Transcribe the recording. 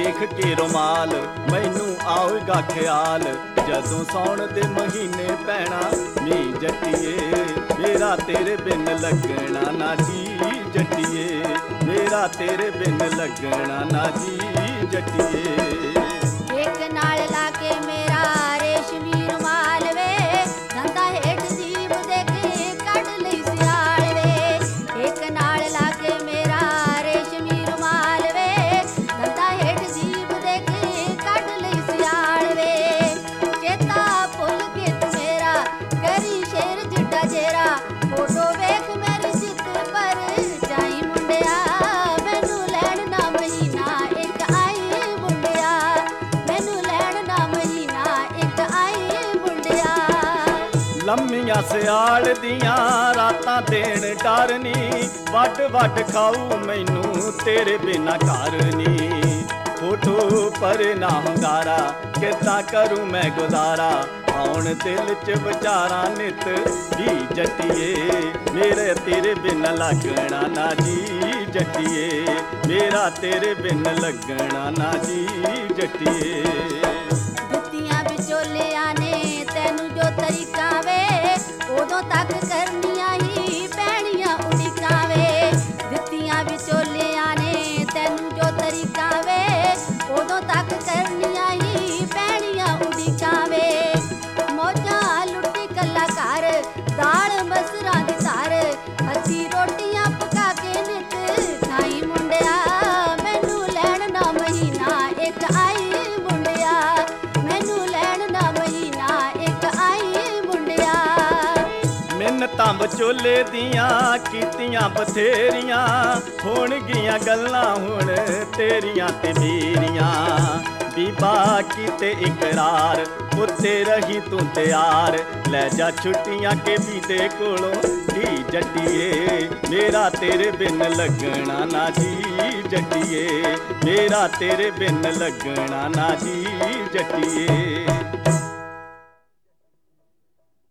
ਵੇਖ ਕੇ ਰੁਮਾਲ ਮੈਨੂੰ ਆਵੇਗਾ ਖਿਆਲ ਜਦੋਂ ਸਾਉਣ ਦੇ ਮਹੀਨੇ ਪੈਣਾ ਨੀ ਜੱਟੀਏ ਮੇਰਾ ਤੇਰੇ ਬਿਨ ਲੱਗਣਾ ਨਾ ਜੀ ਜੱਟੀਏ ਮੇਰਾ ਤੇਰੇ ਬਿਨ ਲੱਗਣਾ ਨਾ ਜੀ ਜੱਟੀਏ। ਇੱਕ ਨਾਲ ਲਾ ਕੇ ਮੇਰਾ ਰੇਸ਼ਮੀ ਰੁਮਾਲ ਵੇ ਦੰਦਾਂ ਹੇਠ ਜੀਭ ਦੇ ਕੇ ਕੱਢ ਲਈ ਸਿਆਲ ਵੇ ਇੱਕ ਨਾਲ ਲਾ ਕੇ ਮੇਰਾ ਰੇਸ਼ਮੀ ਰੁਮਾਲ ਵੇ ਦੰਦਾਂ ਹੇਠ ਜੀਭ ਦੇ ਕੇ ਕੱਢ ਲਈ ਸਿਆਲ ਵੇ ਚੇਤਾ ਭੁੱਲ ਕੇ ਤੂੰ ਮੇਰਾ ਕਰੀ ਸ਼ੇਰ ਜਿੱਡਾ ਜੇਰਾ ਫੋਟੋ ਵੇਖ ਮੇਰੀ ਜਿੱਤ ਪਰ ਜਾਈ ਮੁੰਡਿਆ ਮੈਨੂੰ ਲੈਣ ਨਾ ਮਹੀਨਾ ਇੱਕ ਆਈ ਮੁੰਡਿਆ ਮੈਨੂੰ ਲੈਣ ਨਾ ਮਹੀਨਾ ਇੱਕ ਆਈ ਮੁੰਡਿਆ। ਲੰਮੀਆਂ ਸਿਆਲ ਦੀਆਂ ਰਾਤਾਂ ਦੇਣ ਡਰ ਨੀ ਵੱਡ ਵੱਡ ਖਾਊ ਮੈਨੂੰ ਤੇਰੇ ਬਿਨਾ ਘਰ ਨੀ ਫੋਟੋ ਪਰ ਨਾ ਹੰਗਾਰਾ ਕਿੱਦਾਂ ਕਰੂੰ ਮੈਂ ਗੁਜ਼ਾਰਾ ਆਉਣ ਦਿਲ ਚ ਵਿਚਾਰਾਂ ਨਿਤ ਵੀ ਜੱਟੀਏ ਮੇਰੇ ਤੇਰੇ ਬਿਨ ਲੱਗਣਾ ਨਾ ਜੀ ਜੱਟੀਏ ਮੇਰਾ ਤੇਰੇ ਬਿਨ ਲੱਗਣਾ ਨਾ ਜੀ ਜੱਟੀਏ। ਦਿੱਤੀਆਂ ਵਿਚੋਲਿਆਂ ਨੇ ਤੈਨੂੰ ਜੋ ਤਰੀਕਾਂ ਵੇ ਉਦੋਂ ਤੱਕ ਕਰਨੀਆਂ ਹੀ ਪੈਣੀਆਂ ਉਡੀਕਾਂ ਵੇ ਦਿੱਤੀਆਂ ਵਿਚੋਲਿਆਂ ਨੇ ਤੈਨੂੰ ਜੋ ਤਰੀਕਾਂ ਵੇ ਉਦੋਂ ਤੱਕ ਕਰਨੀਆਂ ਹੀ ਪੈਣੀਆਂ ਉਡੀਕਾਂ ਵੇ ਮੌਜਾਂ ਲੁੱਟੀ ਕੱਲਾ ਘਰ ਦਾਲ ਮਸਰਾਂ ਦੀ ਧਰ ਹੱਥੀਂ ਰੋਟੀਆਂ ਪਕਾ ਕੇ ਨਿੱਤ ਖਾਈ ਮੁੰਡਿਆ ਮੈਨੂੰ ਲੈਣ ਨਾ ਮਹੀਨਾ ਇੱਕ ਆਈ ਮੁੰਡਿਆ ਮੈਨੂੰ ਲੈਣ ਨਾ ਮਹੀਨਾ ਇੱਕ ਆਈ ਮੁੰਡਿਆ। ਮਿੰਨਤਾਂ ਵਿਚੋਲੇ ਦੀਆਂ ਕੀਤੀਆਂ ਬਥੇਰੀਆਂ ਹੋਣਗੀਆਂ ਗੱਲਾਂ ਹੁਣ ਤੇਰੀਆਂ ਤੇ ਮੇਰੀਆਂ ਬੀਬਾ ਕੀਤੇ ਇਕਰਾਰ ਉੱਤੇ ਰਹੀ ਤੂੰ ਤਿਆਰ ਲੈ ਜਾ ਛੁੱਟੀਆਂ ਕੇ ਵੀ ਦੇ ਕੋਲੋਂ ਢੀ ਜੱਟੀਏ ਮੇਰਾ ਤੇਰੇ ਬਿਨ ਲੱਗਣਾ ਨਾ ਜੀ ਜੱਟੀਏ ਮੇਰਾ ਤੇਰੇ ਬਿਨ ਲੱਗਣਾ ਨਾ ਜੀ ਜੱਟੀਏ।